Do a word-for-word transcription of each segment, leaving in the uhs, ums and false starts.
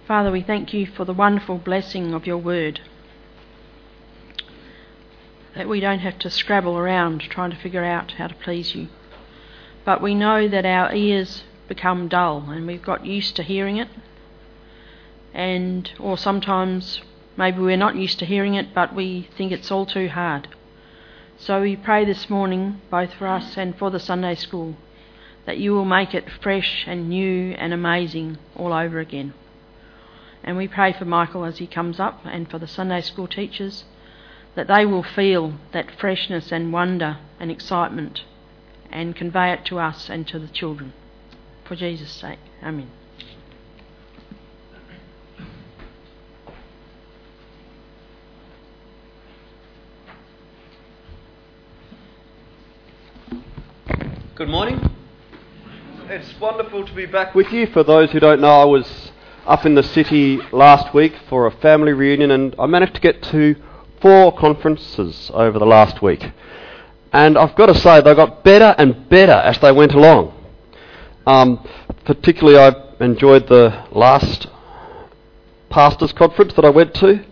Father, we thank you for the wonderful blessing of your word, that we don't have to scrabble around trying to figure out how to please you. But we know that our ears become dull and we've got used to hearing it, and or sometimes maybe we're not used to hearing it, but we think it's all too hard. So we pray this morning, both for us and for the Sunday school, that you will make it fresh and new and amazing all over again. And we pray for Michael as he comes up, and for the Sunday school teachers, that they will feel that freshness and wonder and excitement and convey it to us and to the children. For Jesus' sake, amen. Good morning. It's wonderful to be back with you. For those who don't know, I was up in the city last week for a family reunion, and I managed to get to four conferences over the last week. And I've got to say, they got better and better as they went along. Um, particularly, I enjoyed the last pastors' conference that I went to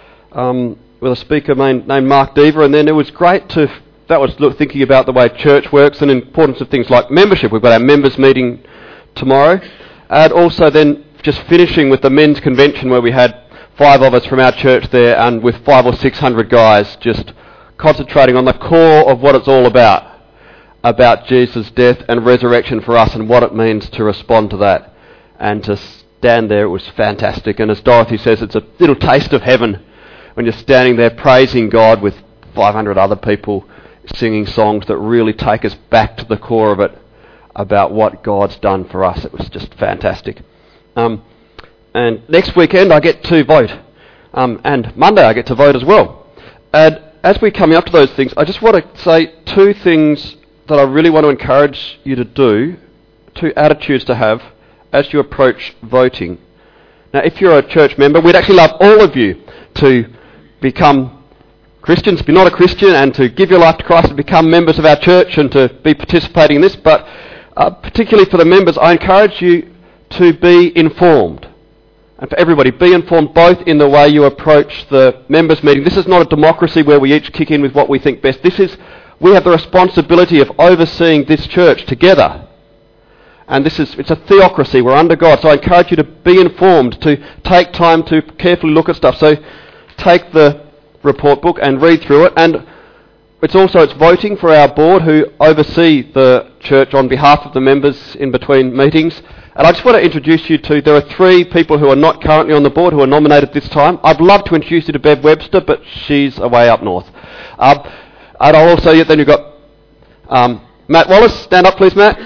um, with a speaker named, named Mark Deaver, and then it was great to... That was look, thinking about the way church works and the importance of things like membership. We've got our members meeting tomorrow. And also then just finishing with the men's convention where we had five of us from our church there, and with five or six hundred guys just concentrating on the core of what it's all about, about Jesus' death and resurrection for us and what it means to respond to that. And to stand there, it was fantastic. And as Dorothy says, it's a little taste of heaven when you're standing there praising God with five hundred other people, singing songs that really take us back to the core of it, about what God's done for us. It was just fantastic. Um, and next weekend I get to vote. Um, and Monday I get to vote as well. And as we're coming up to those things, I just want to say two things that I really want to encourage you to do, two attitudes to have as you approach voting. Now, if you're a church member, we'd actually love all of you to become Christians, if you're not a Christian, and to give your life to Christ and become members of our church and to be participating in this. But uh, particularly for the members, I encourage you to be informed. And for everybody, be informed both in the way you approach the members' meeting. This is not a democracy where we each kick in with what we think best. This is, we have the responsibility of overseeing this church together. And this is, it's a theocracy. We're under God. So I encourage you to be informed, to take time to carefully look at stuff. So take the report book and read through it, and it's also it's voting for our board who oversee the church on behalf of the members in between meetings. And I just want to introduce you to, there are three people who are not currently on the board who are nominated this time. I'd love to introduce you to Bev Webster, but she's away up north. Um, and I'll also, then you've got um, Matt Wallace. Stand up please, Matt.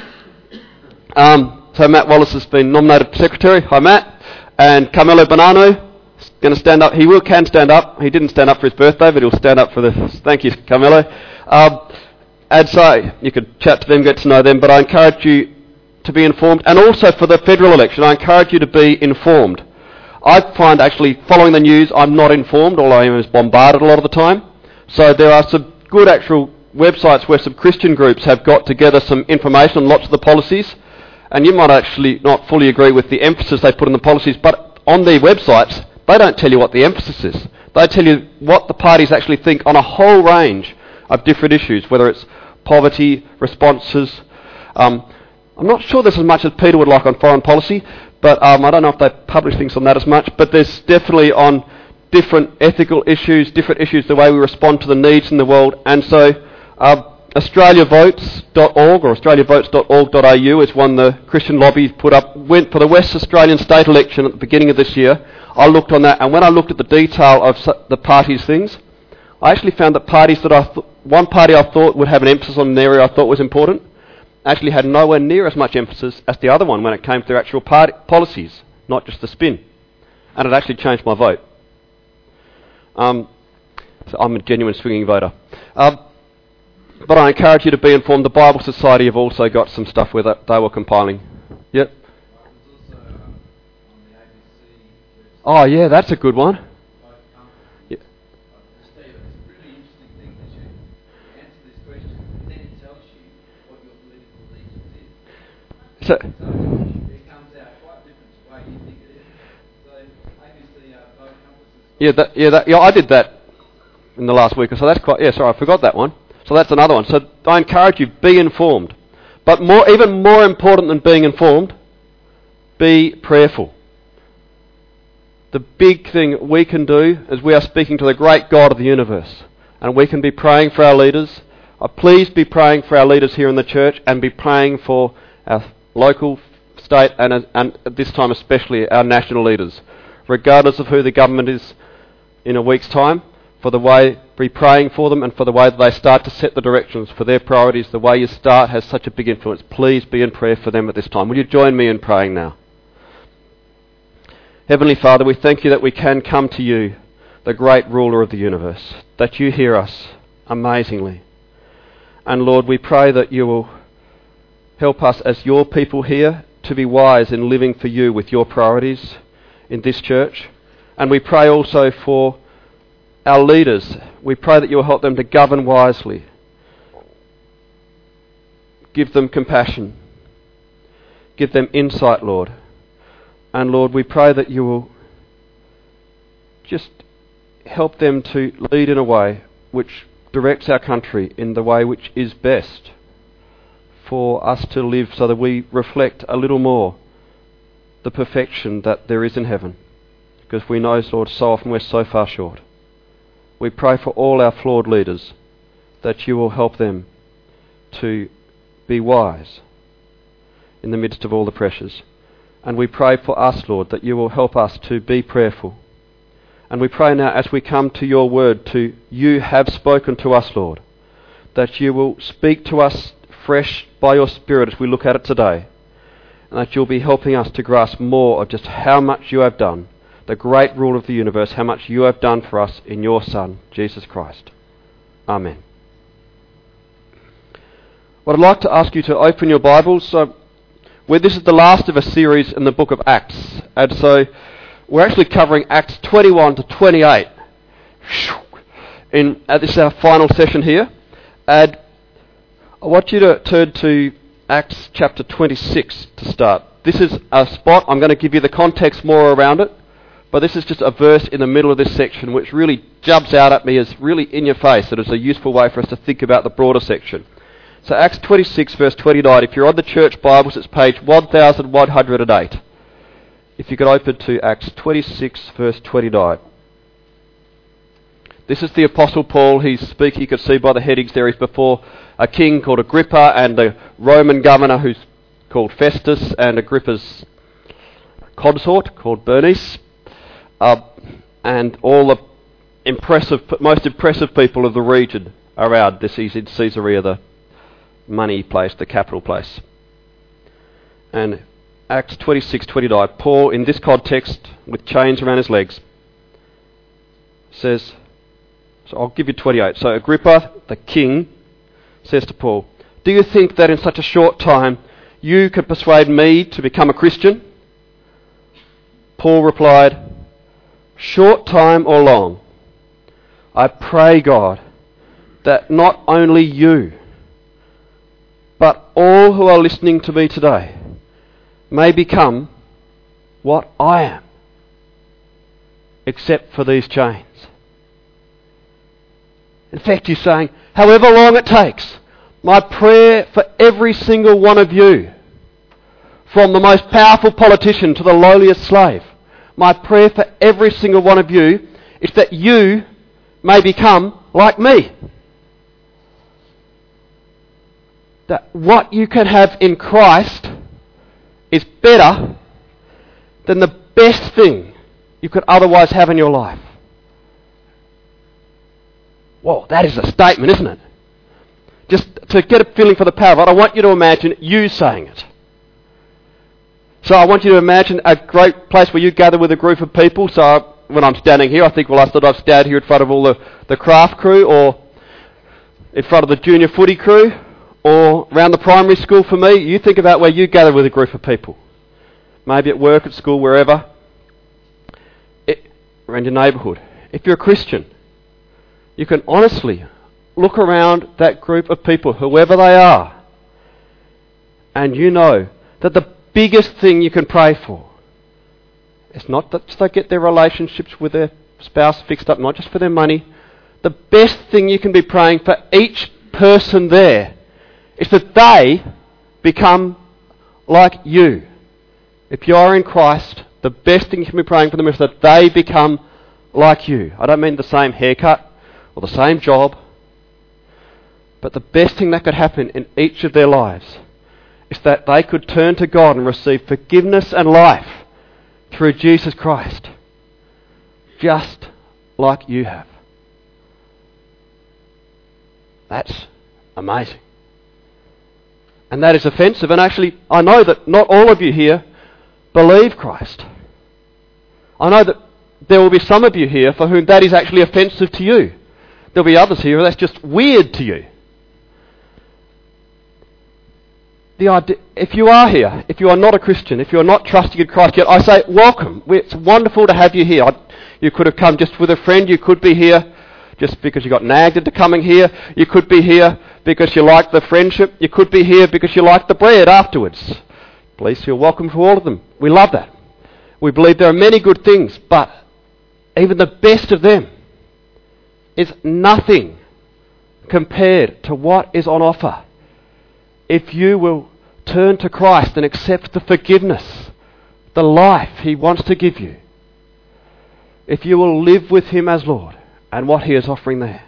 Um, so Matt Wallace has been nominated secretary. Hi Matt. And Carmelo Bonanno going to stand up. He will can stand up. He didn't stand up for his birthday, but he'll stand up for the... Thank you, Carmelo. Um, and so you could chat to them, get to know them, but I encourage you to be informed. And also for the federal election, I encourage you to be informed. I find actually following the news, I'm not informed, although I am bombarded a lot of the time. So there are some good actual websites where some Christian groups have got together some information on lots of the policies, and you might actually not fully agree with the emphasis they put on the policies, but on their websites, they don't tell you what the emphasis is. They tell you what the parties actually think on a whole range of different issues, whether it's poverty, responses. Um, I'm not sure there's as much as Peter would like on foreign policy, but um, I don't know if they publish things on that as much, but there's definitely on different ethical issues, different issues, the way we respond to the needs in the world. And so uh, australia votes dot org or australia votes dot org dot a u is one the Christian lobby put up, went for the West Australian state election at the beginning of this year. I looked on that, and when I looked at the detail of the parties' things, I actually found that parties that I th- one party I thought would have an emphasis on an area I thought was important actually had nowhere near as much emphasis as the other one when it came to their actual party policies, not just the spin. And it actually changed my vote. Um, so I'm a genuine swinging voter. Um, but I encourage you to be informed. The Bible Society have also got some stuff with it they were compiling. Yep. Oh, yeah, that's a good one. Yeah. Steve, it's a really interesting thing that you answer this question, and then it tells you what your political allegiance is. So, So it comes out quite different to the way you think it is. So Yeah, that, yeah, that, yeah, I did that in the last week or so. That's quite, yeah, sorry, I forgot that one. So that's another one. So I encourage you, be informed. But more, even more important than being informed, be prayerful. The big thing we can do is we are speaking to the great God of the universe. And we can be praying for our leaders. Uh, please be praying for our leaders here in the church and be praying for our local, state, and, uh, and at this time especially our national leaders. Regardless of who the government is in a week's time, for the way, be praying for them and for the way that they start to set the directions for their priorities. The way you start has such a big influence. Please be in prayer for them at this time. Will you join me in praying now? Heavenly Father, we thank you that we can come to you, the great ruler of the universe, that you hear us amazingly. And Lord, we pray that you will help us as your people here to be wise in living for you with your priorities in this church. And we pray also for our leaders. We pray that you will help them to govern wisely. Give them compassion. Give them insight, Lord. And Lord, we pray that you will just help them to lead in a way which directs our country in the way which is best for us to live, so that we reflect a little more the perfection that there is in heaven. Because we know, Lord, so often we're so far short. We pray for all our flawed leaders, that you will help them to be wise in the midst of all the pressures. And we pray for us, Lord, that you will help us to be prayerful. And we pray now, as we come to your word, to you have spoken to us, Lord, that you will speak to us fresh by your Spirit as we look at it today, and that you'll be helping us to grasp more of just how much you have done, the great rule of the universe, how much you have done for us in your Son, Jesus Christ. Amen. Well, I'd like to ask you to open your Bibles. So, Well, this is the last of a series in the book of Acts, and so we're actually covering Acts twenty-one to twenty-eight. In uh, this is our final session here, and I want you to turn to Acts chapter twenty-six to start. This is a spot, I'm going to give you the context more around it, but this is just a verse in the middle of this section which really jumps out at me as really in your face, and it's a useful way for us to think about the broader section. So Acts twenty-six verse twenty-nine, if you're on the church Bibles, it's page one thousand one hundred eight. If you could open to Acts twenty-six verse twenty-nine. This is the Apostle Paul. He's speaking, you can see by the headings there, he's before a king called Agrippa and a Roman governor who's called Festus and Agrippa's consort called Bernice, uh, and all the impressive, most impressive people of the region around this. He's in Caesarea, the money place, the capital place. And Acts twenty-six twenty-nine, Paul, in this context, with chains around his legs, says, so I'll give you twenty-eight. So Agrippa, the king, says to Paul, "Do you think that in such a short time you could persuade me to become a Christian?" Paul replied, "Short time or long, I pray God that not only you, but all who are listening to me today may become what I am, except for these chains." In fact, he's saying, however long it takes, my prayer for every single one of you, from the most powerful politician to the lowliest slave, my prayer for every single one of you is that you may become like me. That what you can have in Christ is better than the best thing you could otherwise have in your life. Whoa, that is a statement, isn't it? Just to get a feeling for the power of it, I want you to imagine you saying it. So I want you to imagine a great place where you gather with a group of people. So when I'm standing here, I think, well, I thought I'd stand here in front of all the, the craft crew, or in front of the junior footy crew, or around the primary school for me. You think about where you gather with a group of people. Maybe at work, at school, wherever. It, around your neighbourhood. If you're a Christian, you can honestly look around that group of people, whoever they are, and you know that the biggest thing you can pray for is not that they get their relationships with their spouse fixed up, not just for their money. The best thing you can be praying for each person there is that they become like you. If you are in Christ, the best thing you can be praying for them is that they become like you. I don't mean the same haircut or the same job, but the best thing that could happen in each of their lives is that they could turn to God and receive forgiveness and life through Jesus Christ, just like you have. That's amazing. And that is offensive. And actually, I know that not all of you here believe Christ. I know that there will be some of you here for whom that is actually offensive to you. There'll be others here who that's just weird to you. The idea, if you are here, if you are not a Christian, if you are not trusting in Christ yet, I say welcome. It's wonderful to have you here. I, you could have come just with a friend. You could be here just because you got nagged into coming here. You could be here because you like the friendship. You could be here because you like the bread afterwards. Please feel welcome to all of them. We love that. We believe there are many good things, but even the best of them is nothing compared to what is on offer if you will turn to Christ and accept the forgiveness, the life He wants to give you. If you will live with Him as Lord and what He is offering there.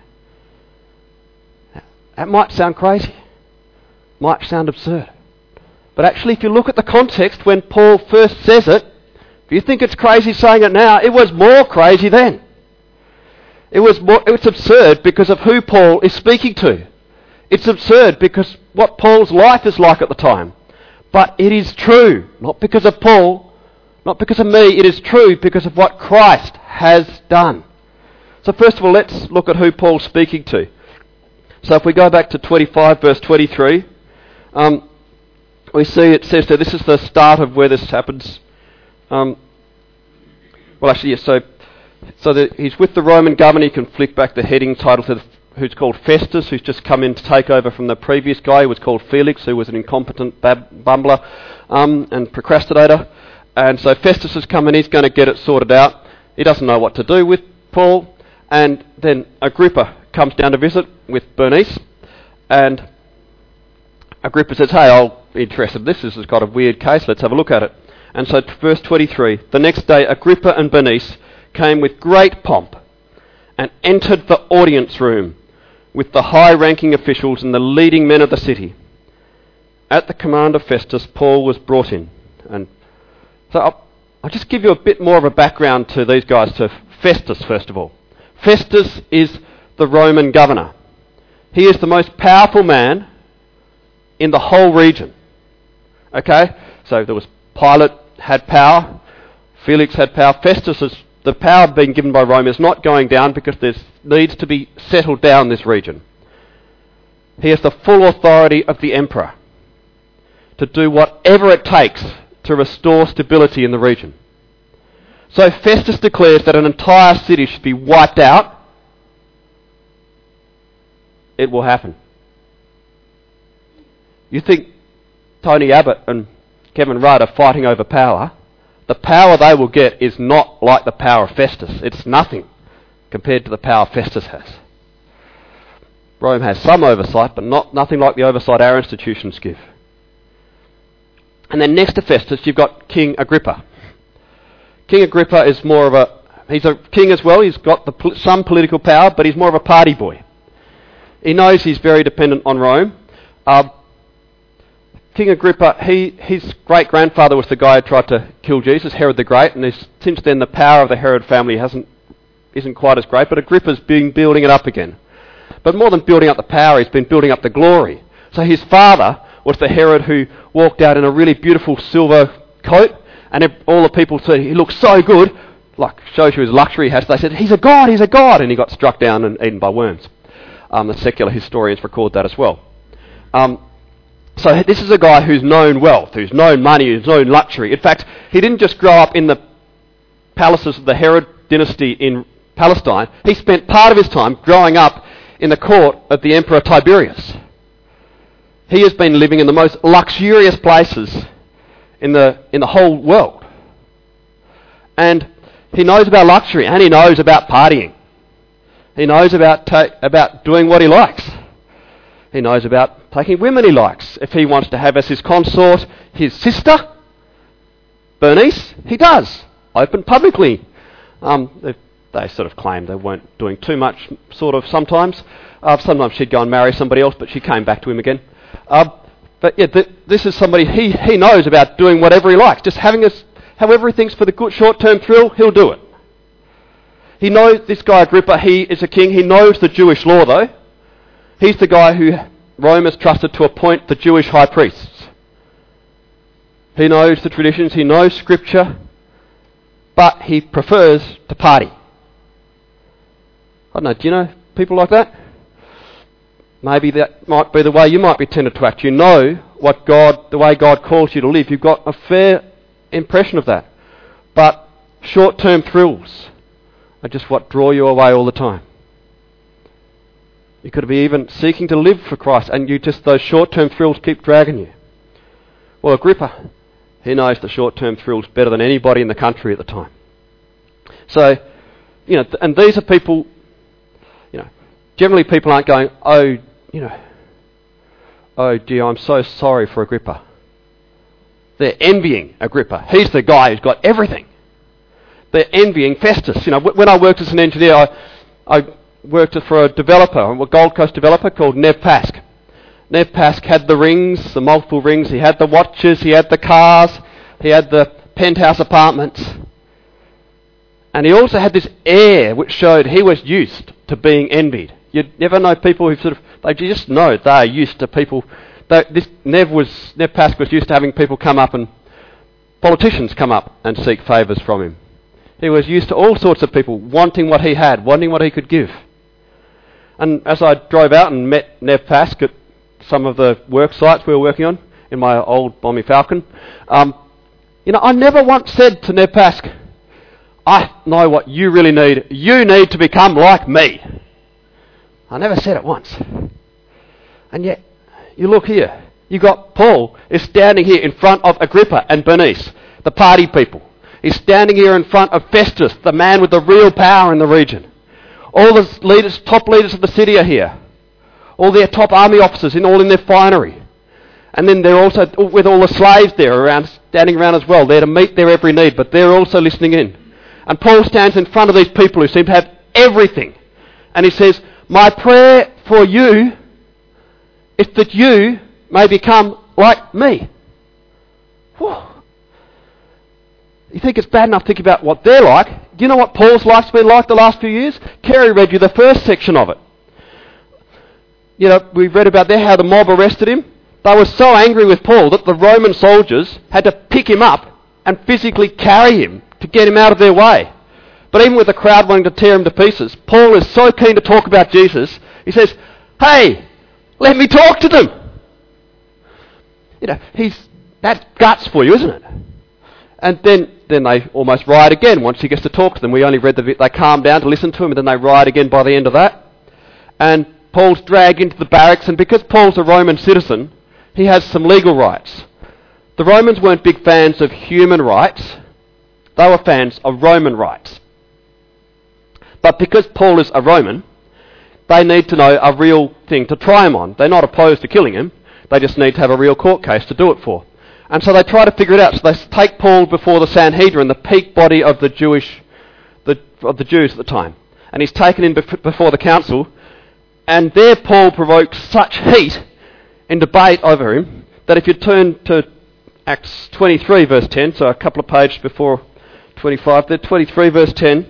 That might sound crazy, might sound absurd. But actually, if you look at the context when Paul first says it, if you think it's crazy saying it now, it was more crazy then. It was more, it's absurd because of who Paul is speaking to. It's absurd because what Paul's life is like at the time. But it is true, not because of Paul, not because of me, it is true because of what Christ has done. So first of all, let's look at who Paul's speaking to. So if we go back to twenty-five, verse twenty-three, um, we see it says that this is the start of where this happens. Um, well, actually, yes, so, so that he's with the Roman governor. You can flick back the heading title to the, who's called Festus, who's just come in to take over from the previous guy who was called Felix, who was an incompetent bab- bumbler um, and procrastinator. And so Festus has come in, he's going to get it sorted out. He doesn't know what to do with Paul. And then Agrippa comes down to visit with Bernice. And Agrippa says, hey, I'll be interested in this. This has got a weird case. Let's have a look at it. And so verse twenty-three, the next day Agrippa and Bernice came with great pomp and entered the audience room with the high-ranking officials and the leading men of the city. At the command of Festus, Paul was brought in. And so I'll, I'll just give you a bit more of a background to these guys, to Festus first of all. Festus is the Roman governor. He is the most powerful man in the whole region. Okay? So there was Pilate had power, Felix had power. Festus is the power being given by Rome is not going down because there needs to be settled down this region. He has the full authority of the emperor to do whatever it takes to restore stability in the region. So Festus declares that an entire city should be wiped out. It will happen. You think Tony Abbott and Kevin Rudd are fighting over power? The power they will get is not like the power of Festus. It's nothing compared to the power Festus has. Rome has some oversight, but not nothing like the oversight our institutions give. And then next to Festus, you've got King Agrippa. King Agrippa is more of a... He's a king as well. He's got the, some political power, but he's more of a party boy. He knows he's very dependent on Rome. Uh, King Agrippa, he, his great-grandfather was the guy who tried to kill Jesus, Herod the Great, and since then the power of the Herod family hasn't isn't quite as great, but Agrippa's been building it up again. But more than building up the power, he's been building up the glory. So his father was the Herod who walked out in a really beautiful silver coat, and all the people said, he looks so good, like shows you his luxury he has. They said, he's a god, he's a god, and he got struck down and eaten by worms. Um, the secular historians record that as well. Um, So this is a guy who's known wealth, who's known money, who's known luxury. In fact, he didn't just grow up in the palaces of the Herod dynasty in Palestine. He spent part of his time growing up in the court of the Emperor Tiberius. He has been living in the most luxurious places in the in the whole world. And He knows about luxury, and he knows about partying. He knows about ta- about doing what he likes. He knows about taking women he likes. If he wants to have as his consort his sister, Bernice, he does. Open publicly. Um, they, they sort of claimed they weren't doing too much, sort of, sometimes. Uh, sometimes she'd go and marry somebody else, but she came back to him again. Uh, but yeah, th- this is somebody, he, he knows about doing whatever he likes. Just having us, however he thinks for the good short-term thrill, he'll do it. He knows, this guy Agrippa, he is a king. He knows the Jewish law, though. He's the guy who Rome has trusted to appoint the Jewish high priests. He knows the traditions, he knows Scripture, but he prefers to party. I don't know, do you know people like that? Maybe that might be the way you might be tempted to act. You know what God, the way God calls you to live. You've got a fair impression of that. But short-term thrills are just what draw you away all the time. You could be even seeking to live for Christ, and you just, those short-term thrills keep dragging you. Well, Agrippa, he knows the short-term thrills better than anybody in the country at the time. So, you know, and these are people, you know, generally people aren't going, oh, you know, oh dear, I'm so sorry for Agrippa. They're envying Agrippa. He's the guy who's got everything. They're envying Festus. You know, when I worked as an engineer, I, I worked for a developer, a Gold Coast developer called Nev Pask. Nev Pask had the rings, the multiple rings. He had the watches, he had the cars, he had the penthouse apartments. And he also had this air which showed he was used to being envied. You'd never know people who sort of, they just know they're used to people. They, this Nev was, Nev Pask was used to having people come up and, politicians come up and seek favours from him. He was used to all sorts of people wanting what he had, wanting what he could give. And as I drove out and met Nev Pask at some of the work sites we were working on in my old Bommy Falcon, um, you know, I never once said to Nev Pask, I know what you really need. You need to become like me. I never said it once. And yet, you look here. You got Paul is standing here in front of Agrippa and Bernice, the party people. He's standing here in front of Festus, the man with the real power in the region. All the leaders, top leaders of the city are here. All their top army officers, in all in their finery. And then they're also with all the slaves there around, standing around as well, there to meet their every need, but they're also listening in. And Paul stands in front of these people who seem to have everything. And he says, my prayer for you is that you may become like me. Whew. You think it's bad enough thinking about what they're like? Do you know what Paul's life's been like the last few years? Kerry read you the first section of it. You know, we read about there how the mob arrested him. They were so angry with Paul that the Roman soldiers had to pick him up and physically carry him to get him out of their way. But even with the crowd wanting to tear him to pieces, Paul is so keen to talk about Jesus, he says, hey, let me talk to them. You know, he's, that's guts for you, isn't it? And then, then they almost riot again once he gets to talk to them. We only read the bit, they calm down to listen to him, and then they riot again by the end of that. And Paul's dragged into the barracks, and because Paul's a Roman citizen, he has some legal rights. The Romans weren't big fans of human rights. They were fans of Roman rights. But because Paul is a Roman, they need to know a real thing to try him on. They're not opposed to killing him. They just need to have a real court case to do it for. And so they try to figure it out. So they take Paul before the Sanhedrin, the peak body of the Jewish, the, of the Jews at the time. And he's taken in bef- before the council. And there Paul provokes such heat in debate over him that if you turn to Acts twenty-three verse ten, so a couple of pages before twenty-five, there, twenty-three verse ten,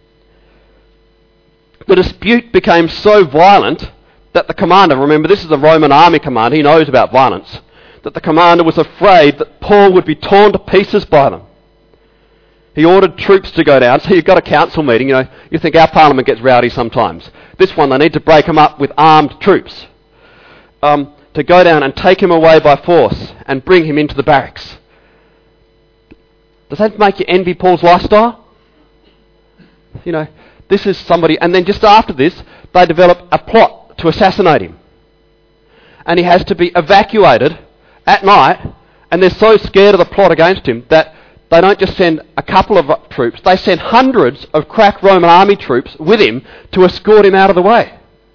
the dispute became so violent that the commander, remember this is a Roman army commander, he knows about violence, that the commander was afraid that Paul would be torn to pieces by them. He ordered troops to go down. So you've got a council meeting, you know, you think our parliament gets rowdy sometimes. This one, they need to break them up with armed troops. Um, to go down and take him away by force and bring him into the barracks. Does that make you envy Paul's lifestyle? You know, this is somebody, and then just after this, they develop a plot to assassinate him. And he has to be evacuated at night, and they're so scared of the plot against him that they don't just send a couple of troops, they send hundreds of crack Roman army troops with him to escort him out of the way.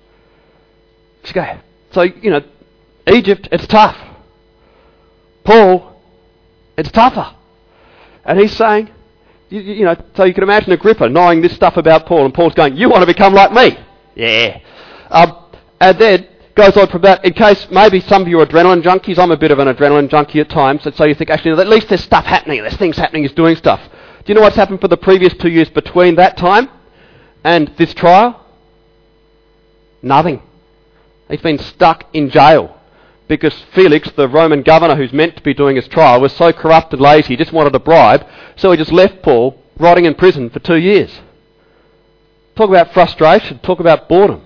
So, you know, Egypt, it's tough. Paul, it's tougher. And he's saying, you, you know, so you can imagine Agrippa knowing this stuff about Paul, and Paul's going, you want to become like me? Yeah. Um, and then goes on from that, in case maybe some of you are adrenaline junkies. I'm a bit of an adrenaline junkie at times, and so you think, actually, at least there's stuff happening, there's things happening, he's doing stuff. Do you know what's happened for the previous two years between that time and this trial? Nothing. He's been stuck in jail because Felix, the Roman governor who's meant to be doing his trial, was so corrupt and lazy, he just wanted a bribe, so he just left Paul rotting in prison for two years. Talk about frustration, talk about boredom.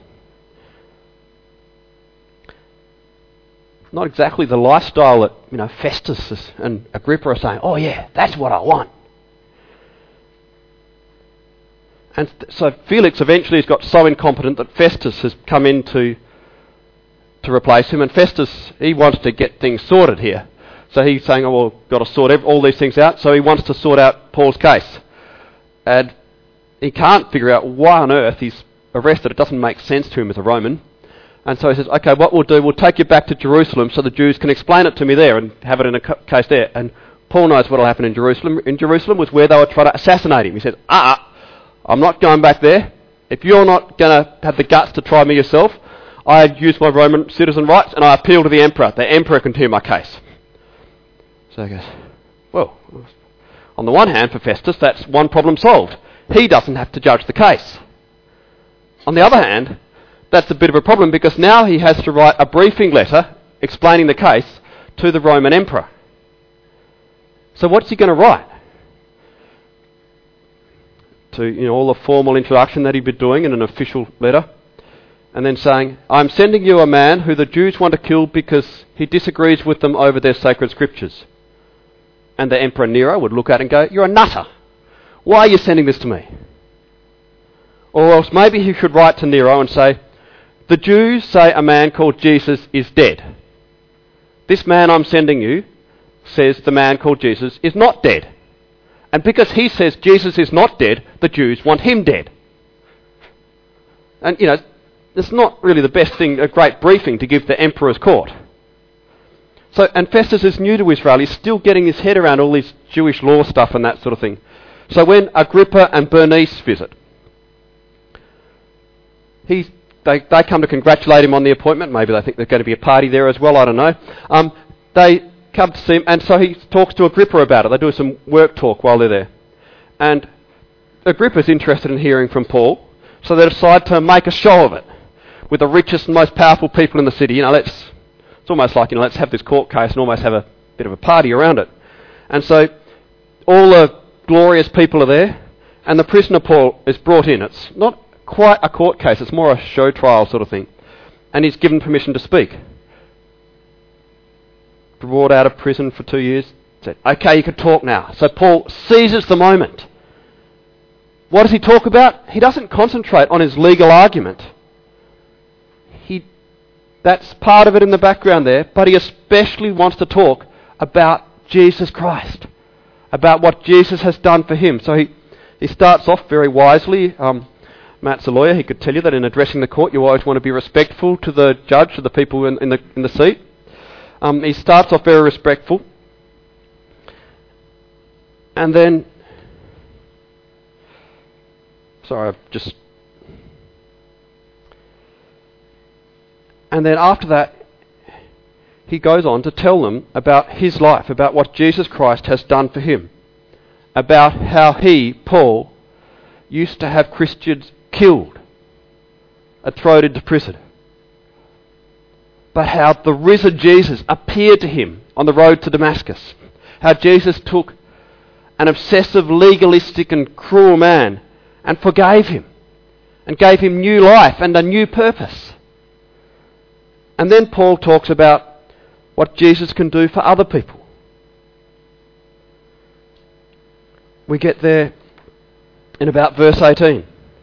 Not exactly the lifestyle that, you know, Festus and Agrippa are saying, oh yeah, that's what I want. And so Felix eventually has got so incompetent that Festus has come in to, to replace him, and Festus, he wants to get things sorted here. So he's saying, oh, well, got to sort every, all these things out, so he wants to sort out Paul's case. And he can't figure out why on earth he's arrested. It doesn't make sense to him as a Roman. And so he says, okay, what we'll do, we'll take you back to Jerusalem so the Jews can explain it to me there and have it in a case there. And Paul knows what will happen in Jerusalem. In Jerusalem was where they would try to assassinate him. He said, ah, I'm not going back there. If you're not going to have the guts to try me yourself, I use my Roman citizen rights and I appeal to the emperor. The emperor can hear my case. So he goes, well, on the one hand, for Festus, that's one problem solved. He doesn't have to judge the case. On the other hand, that's a bit of a problem because now he has to write a briefing letter explaining the case to the Roman emperor. So what's he going to write? To, you know, all the formal introduction that he'd been doing in an official letter, and then saying, I'm sending you a man who the Jews want to kill because he disagrees with them over their sacred scriptures. And the Emperor Nero would look at it and go, you're a nutter. Why are you sending this to me? Or else maybe he should write to Nero and say, the Jews say a man called Jesus is dead. This man I'm sending you says the man called Jesus is not dead. And because he says Jesus is not dead, the Jews want him dead. And, you know, it's not really the best thing, a great briefing to give the emperor's court. So, and Festus is new to Israel. He's still getting his head around all this Jewish law stuff and that sort of thing. So when Agrippa and Bernice visit, he, they, they come to congratulate him on the appointment. Maybe they think there's going to be a party there as well, I don't know. Um, they come to see him, and so he talks to Agrippa about it. They do some work talk while they're there. And Agrippa's interested in hearing from Paul, so they decide to make a show of it with the richest and most powerful people in the city. You know, let's, it's almost like, you know, let's have this court case and almost have a bit of a party around it. And so all the glorious people are there, and the prisoner Paul is brought in. It's not quite a court case, it's more a show trial sort of thing. And he's given permission to speak. Brought out of prison for two years, said, okay, you can talk now. So Paul seizes the moment. What does he talk about? He doesn't concentrate on his legal argument. He, that's part of it in the background there, but he especially wants to talk about Jesus Christ, about what Jesus has done for him. So he, he starts off very wisely. Um, Matt's a lawyer. He could tell you that in addressing the court, you always want to be respectful to the judge, to the people in, in the in the seat. Um, he starts off very respectful, and then, sorry, I've just, and then after that, he goes on to tell them about his life, about what Jesus Christ has done for him, about how he, Paul, used to have Christians killed and thrown into prison. But how the risen Jesus appeared to him on the road to Damascus. How Jesus took an obsessive, legalistic and cruel man and forgave him and gave him new life and a new purpose. And then Paul talks about what Jesus can do for other people. We get there in about verse eighteen.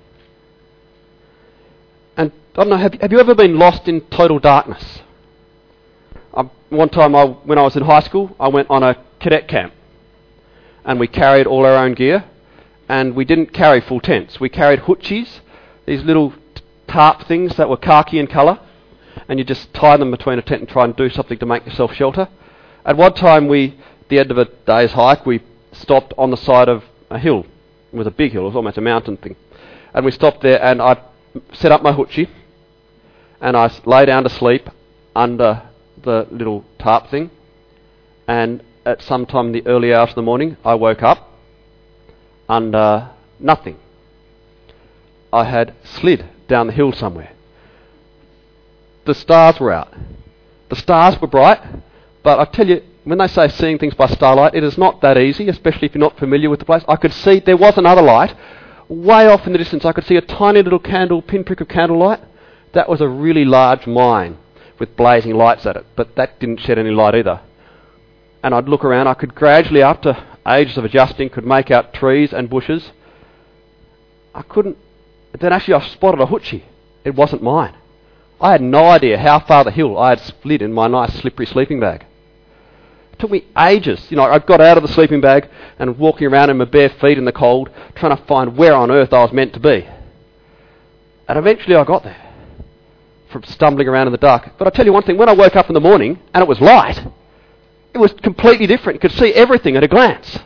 And I don't know, have, have you ever been lost in total darkness? Um, one time I, when I was in high school, I went on a cadet camp. and we carried all our own gear, and we didn't carry full tents. We carried hutchis, these little t- tarp things that were khaki in colour, and you just tie them between a tent and try and do something to make yourself shelter. At one time, we, at the end of a day's hike, we stopped on the side of a hill. It was a big hill, it was almost a mountain thing. And we stopped there, and I set up my hutchie, and I lay down to sleep under the little tarp thing, and at some time in the early hours of the morning, I woke up under nothing. I had slid down the hill somewhere. The stars were out. The stars were bright, but I tell you, when they say seeing things by starlight, it is not that easy, especially if you're not familiar with the place. I could see, there was another light, way off in the distance. I could see a tiny little candle, pinprick of candlelight. That was a really large mine with blazing lights at it, but that didn't shed any light either. And I'd look around, I could gradually, after ages of adjusting, could make out trees and bushes. I couldn't... Then actually I spotted a hutchie. It wasn't mine. I had no idea how far the hill I had slid in my nice slippery sleeping bag. It took me ages. You know, I got out of the sleeping bag and walking around in my bare feet in the cold, trying to find where on earth I was meant to be. And eventually I got there, from stumbling around in the dark. But I'll tell you one thing, when I woke up in the morning and it was light, it was completely different. You could see everything at a glance.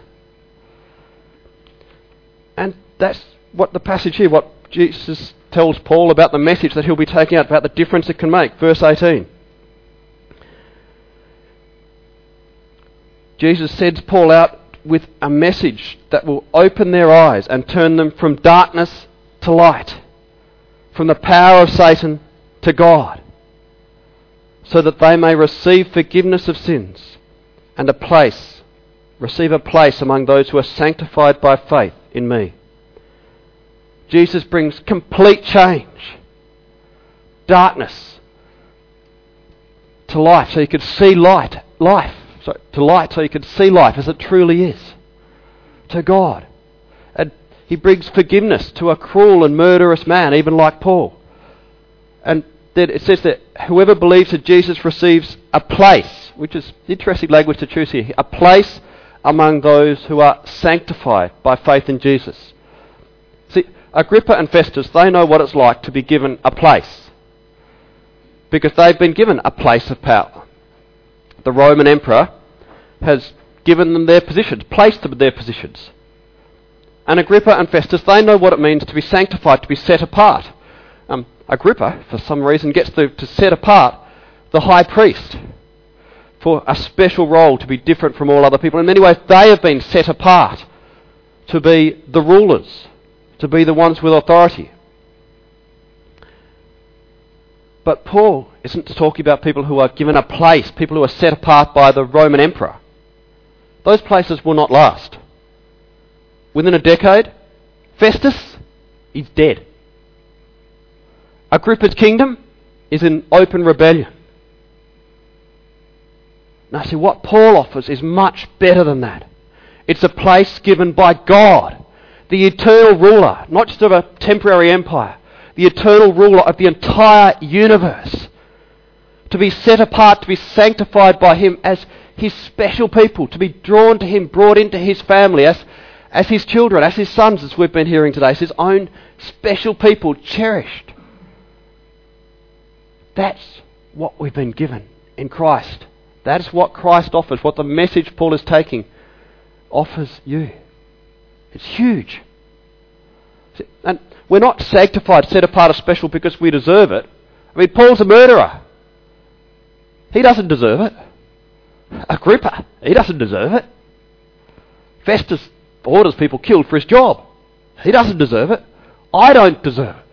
And that's what the passage here, what Jesus tells Paul about the message that he'll be taking out, about the difference it can make. Verse eighteen. Jesus sends Paul out with a message that will open their eyes and turn them from darkness to light, from the power of Satan to God, so that they may receive forgiveness of sins and a place, receive a place among those who are sanctified by faith in me. Jesus brings complete change, darkness to life, so you could see light, life, so to light, so you could see life as it truly is, to God. And he brings forgiveness to a cruel and murderous man, even like Paul. And then it says that whoever believes that Jesus receives a place, which is interesting language to choose here, a place among those who are sanctified by faith in Jesus. See, Agrippa and Festus, they know what it's like to be given a place, because they've been given a place of power. The Roman emperor has given them their positions, placed them in their positions. And Agrippa and Festus, they know what it means to be sanctified, to be set apart. Um, Agrippa, for some reason, gets to, to set apart the high priest for a special role, to be different from all other people. In many ways, they have been set apart to be the rulers, to be the ones with authority. But Paul isn't talking about people who are given a place, people who are set apart by the Roman emperor. Those places will not last. Within a decade, Festus, he's dead. Agrippa's kingdom is in open rebellion. Now see, what Paul offers is much better than that. It's a place given by God, the eternal ruler, not just of a temporary empire, the eternal ruler of the entire universe, to be set apart, to be sanctified by him as his special people, to be drawn to him, brought into his family as, as his children, as his sons, as we've been hearing today, as his own special people, cherished. That's what we've been given in Christ. That's what Christ offers, what the message Paul is taking offers you. It's huge. And we're not sanctified, set apart, or special because we deserve it. I mean, Paul's a murderer. He doesn't deserve it. Agrippa, he doesn't deserve it. Festus orders people killed for his job. He doesn't deserve it. I don't deserve it.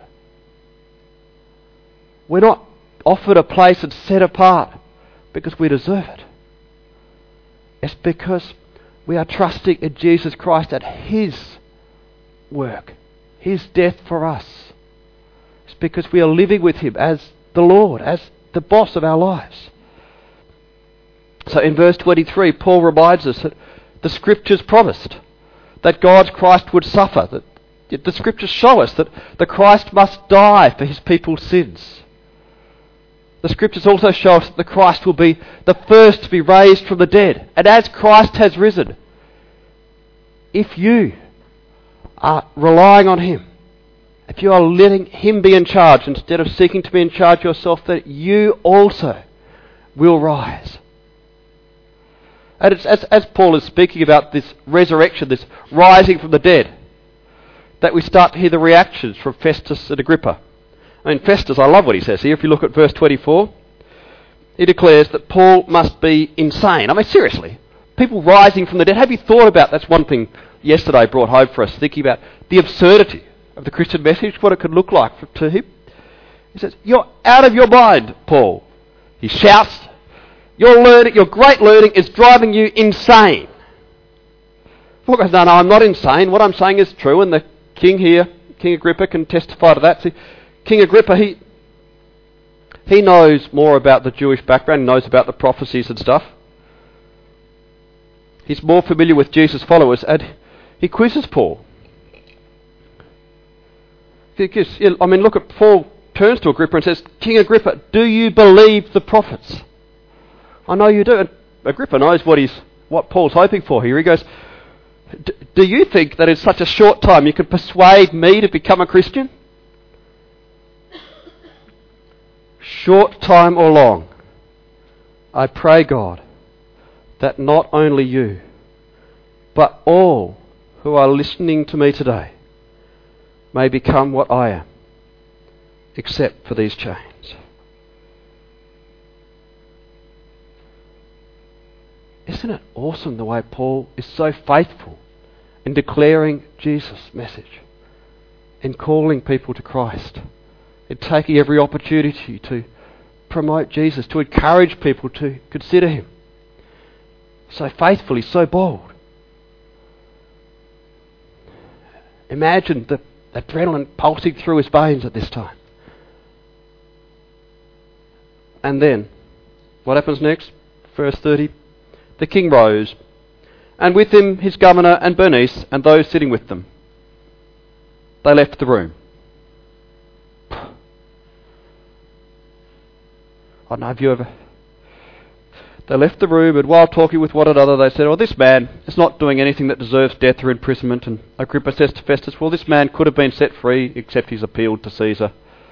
We're not offered a place and set apart because we deserve it. It's because we are trusting in Jesus Christ at his work, his death for us. It's because we are living with him as the Lord, as the boss of our lives. So in verse twenty-three, Paul reminds us that the Scriptures promised that God's Christ would suffer. That the Scriptures show us that the Christ must die for his people's sins. The Scriptures also show us that the Christ will be the first to be raised from the dead. And as Christ has risen, if you are relying on him, if you are letting him be in charge instead of seeking to be in charge yourself, that you also will rise. And it's as, as Paul is speaking about this resurrection, this rising from the dead, that we start to hear the reactions from Festus and Agrippa. I mean, Festus, I love what he says here. If you look at verse twenty-four, he declares that Paul must be insane. I mean, seriously, people rising from the dead. Have you thought about, that's one thing yesterday brought home for us, thinking about the absurdity of the Christian message, what it could look like for, to him. He says, you're out of your mind, Paul. He shouts, your learning, your great learning is driving you insane. Paul goes, no, no, I'm not insane. What I'm saying is true, and the king here, King Agrippa, can testify to that. See, King Agrippa, he he knows more about the Jewish background, knows about the prophecies and stuff. He's more familiar with Jesus' followers, and he quizzes Paul. Because, I mean, look at Paul turns to Agrippa and says, King Agrippa, do you believe the prophets? I know you do. And Agrippa knows what he's, what Paul's hoping for here. He goes, do you think that in such a short time you could persuade me to become a Christian? Short time or long, I pray God that not only you, but all who are listening to me today may become what I am, except for these chains. Isn't it awesome the way Paul is so faithful in declaring Jesus' message, in calling people to Christ, in taking every opportunity to promote Jesus, to encourage people to consider him. So faithfully, so bold. Imagine the adrenaline pulsing through his veins at this time. And then, what happens next? Verse thirty. The king rose, and with him his governor and Bernice and those sitting with them. They left the room. I don't know if you ever... They left the room, and while talking with one another, they said, well, this man is not doing anything that deserves death or imprisonment. And Agrippa says to Festus, well, this man could have been set free, except he's appealed to Caesar.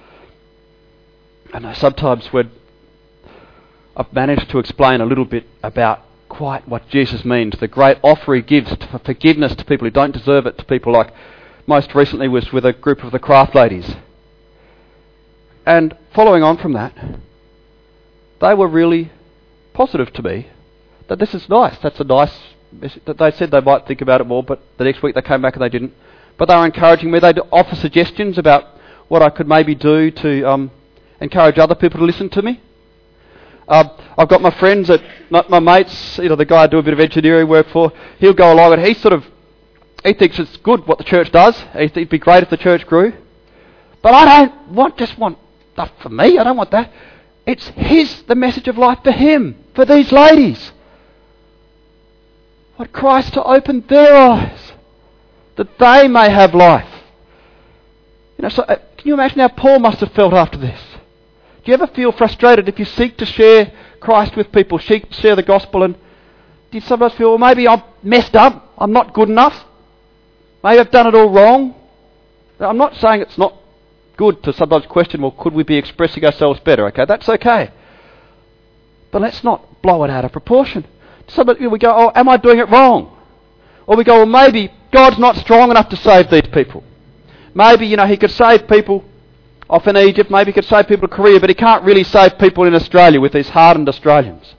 I know sometimes when I've managed to explain a little bit about quite what Jesus means, the great offer he gives for forgiveness to people who don't deserve it, to people like most recently was with a group of the craft ladies. And following on from that, they were really positive to me that this is nice. That's a nice message. That they said they might think about it more, but the next week they came back and they didn't. But they were encouraging me. They'd offer suggestions about what I could maybe do to um, encourage other people to listen to me. Uh, I've got my friends, at, my, my mates, you know, the guy I do a bit of engineering work for, he'll go along and he sort of, he thinks it's good what the church does. It'd be great if the church grew. But I don't want, just want stuff for me. I don't want that. It's his, the message of life for him, for these ladies. I want Christ to open their eyes, that they may have life. You know, so uh, can you imagine how Paul must have felt after this? Do you ever feel frustrated if you seek to share Christ with people, seek to share the gospel, and do you sometimes feel, well, maybe I'm messed up, I'm not good enough, maybe I've done it all wrong? I'm not saying it's not good to sometimes question, well, could we be expressing ourselves better? Okay, that's okay. But let's not blow it out of proportion. Sometimes we go, oh, am I doing it wrong? Or we go, well, maybe God's not strong enough to save these people. Maybe, you know, he could save people off in Egypt, maybe he could save people in Korea, but he can't really save people in Australia with these hardened Australians.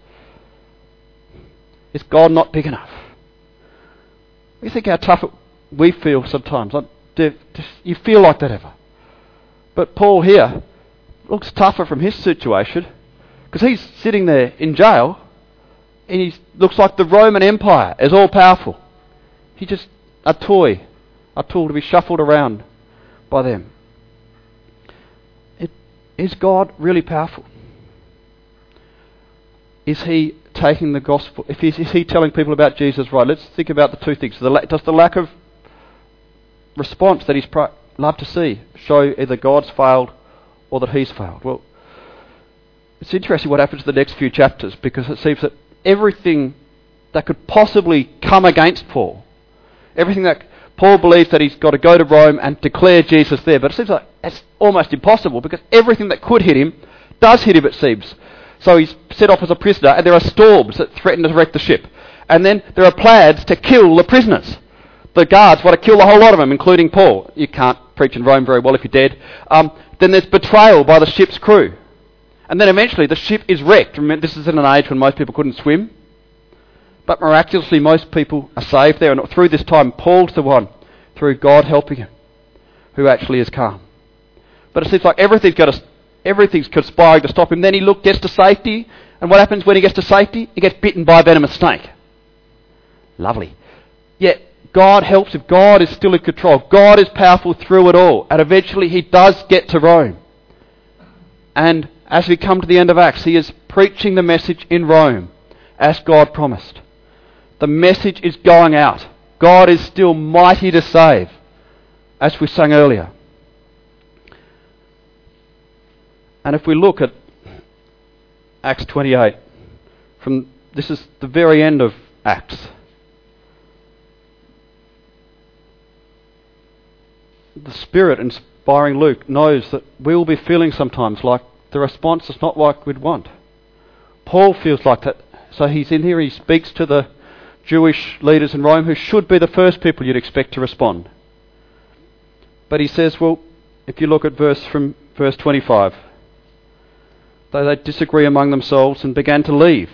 Is God not big enough? You think how tough it, we feel sometimes. You feel like that ever? But Paul here looks tougher from his situation, because he's sitting there in jail and he looks like the Roman Empire is all powerful. He's just a toy, a tool to be shuffled around by them. It, is God really powerful? Is he taking the gospel? If he's, is he telling people about Jesus right? Let's think about the two things. The, does the lack of response that he's pro- love to see show either God's failed or that he's failed? Well, it's interesting what happens in the next few chapters, because it seems that everything that could possibly come against Paul Everything that Paul believes that he's got to go to Rome and declare Jesus there. But it seems like it's almost impossible because everything that could hit him does hit him, it seems. So he's set off as a prisoner, and there are storms that threaten to wreck the ship. And then there are plans to kill the prisoners. The guards want to kill the whole lot of them, including Paul. You can't preach in Rome very well if you're dead. Um, then there's betrayal by the ship's crew. And then eventually the ship is wrecked. Remember, this is in an age when most people couldn't swim. But miraculously most people are saved there. And through this time, Paul's the one, through God helping him, who actually is calm. But it seems like everything's got to, everything's conspiring to stop him. Then he look, gets to safety. And what happens when he gets to safety? He gets bitten by a venomous snake. Lovely. Yet God helps him. God is still in control. God is powerful through it all. And eventually he does get to Rome. And as we come to the end of Acts, he is preaching the message in Rome as God promised. The message is going out. God is still mighty to save, as we sang earlier. And if we look at Acts twenty-eight, from this is the very end of Acts. The Spirit inspiring Luke knows that we will be feeling sometimes like the response is not like we'd want. Paul feels like that. So he's in here, he speaks to the Jewish leaders in Rome who should be the first people you'd expect to respond. But he says, well, if you look at verse from verse twenty-five, though they disagree among themselves and began to leave.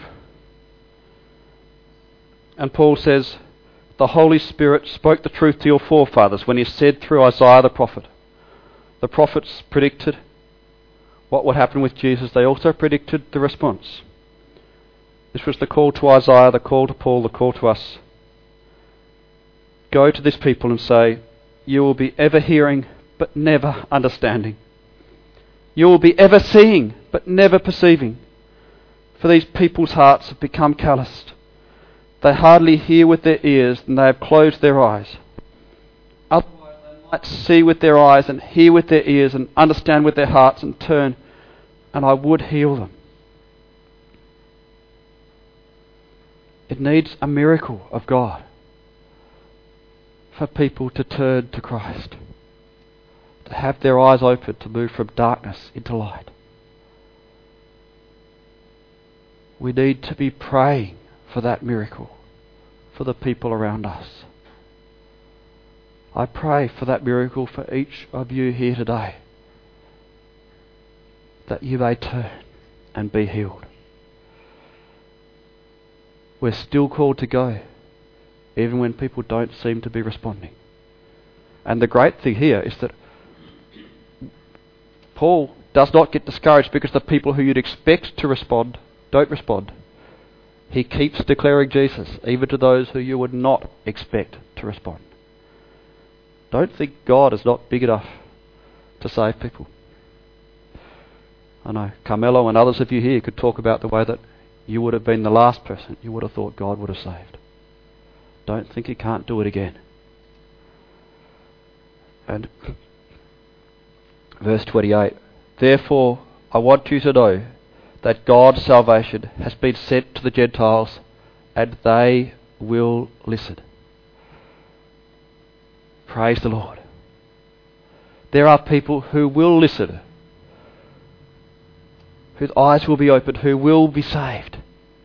And Paul says, the Holy Spirit spoke the truth to your forefathers when he said through Isaiah the prophet. The prophets predicted what would happen with Jesus. They also predicted the response. This was the call to Isaiah, the call to Paul, the call to us. Go to this people and say, you will be ever hearing but never understanding. You will be ever seeing but never perceiving. For these people's hearts have become calloused. They hardly hear with their ears, and they have closed their eyes. Otherwise they might see with their eyes and hear with their ears and understand with their hearts and turn, and I would heal them. It needs a miracle of God for people to turn to Christ, to have their eyes open, to move from darkness into light. We need to be praying for that miracle for the people around us. I pray for that miracle for each of you here today, that you may turn and be healed. We're still called to go, even when people don't seem to be responding. And the great thing here is that Paul does not get discouraged because the people who you'd expect to respond don't respond. He keeps declaring Jesus, even to those who you would not expect to respond. Don't think God is not big enough to save people. I know Carmelo and others of you here could talk about the way that you would have been the last person you would have thought God would have saved. Don't think he can't do it again. And verse twenty-eight, therefore I want you to know that God's salvation has been sent to the Gentiles, and they will listen. Praise the Lord. There are people who will listen, whose eyes will be opened, who will be saved.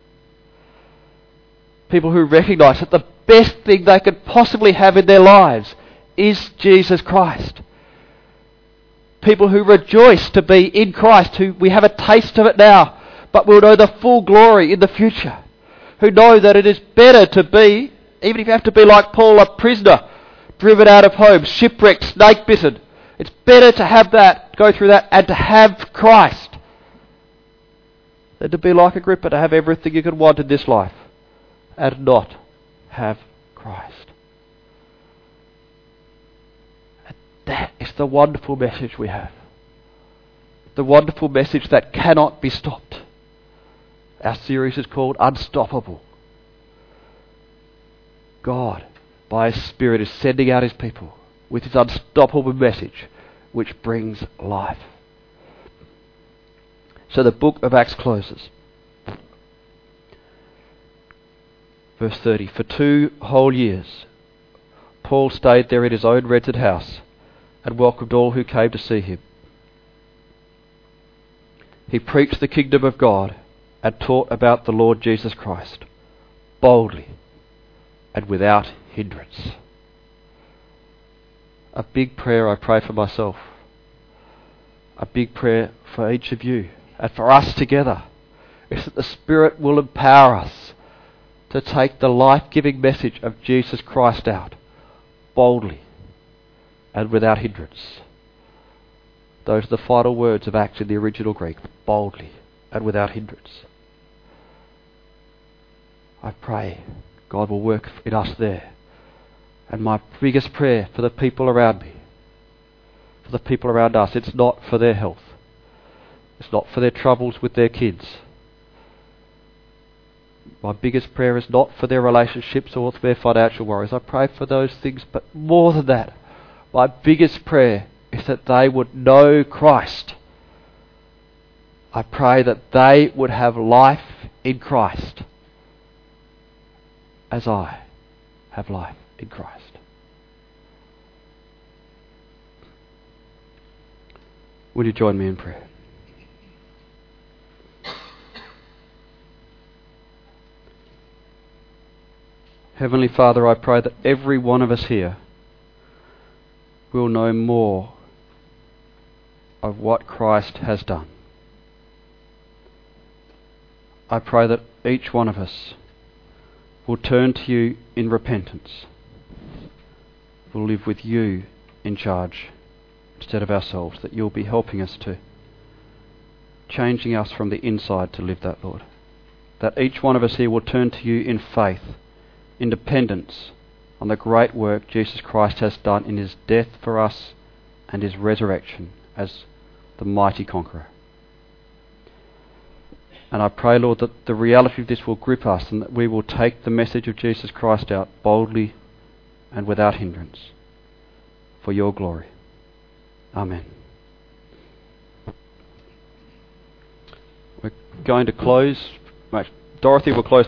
People who recognise that the best thing they could possibly have in their lives is Jesus Christ. People who rejoice to be in Christ, who we have a taste of it now, but will know the full glory in the future. Who know that it is better to be, even if you have to be like Paul, a prisoner, driven out of home, shipwrecked, snake bitten. It's better to have that, go through that, and to have Christ, than to be like Agrippa, to have everything you could want in this life, and not have Christ. That is the wonderful message we have. The wonderful message that cannot be stopped. Our series is called Unstoppable. God, by His Spirit, is sending out His people with His unstoppable message, which brings life. So the book of Acts closes. Verse thirty, for two whole years, Paul stayed there in his own rented house and welcomed all who came to see him. He preached the kingdom of God and taught about the Lord Jesus Christ, boldly and without hindrance. A big prayer I pray for myself. A big prayer for each of you and for us together is that the Spirit will empower us to take the life-giving message of Jesus Christ out boldly and without hindrance. Those are the final words of Acts in the original Greek, boldly and without hindrance. I pray God will work in us there. And my biggest prayer for the people around me, for the people around us, it's not for their health. It's not for their troubles with their kids. My biggest prayer is not for their relationships or for their financial worries. I pray for those things, but more than that, my biggest prayer is that they would know Christ. I pray that they would have life in Christ as I have life in Christ. Would you join me in prayer? Heavenly Father, I pray that every one of us here will know more of what Christ has done. I pray that each one of us will turn to you in repentance, will live with you in charge instead of ourselves, that you'll be helping us to, changing us from the inside to live that, Lord. That each one of us here will turn to you in faith, in dependence on the great work Jesus Christ has done in his death for us and his resurrection as the mighty conqueror. And I pray, Lord, that the reality of this will grip us and that we will take the message of Jesus Christ out boldly and without hindrance for your glory. Amen. We're going to close. Dorothy will close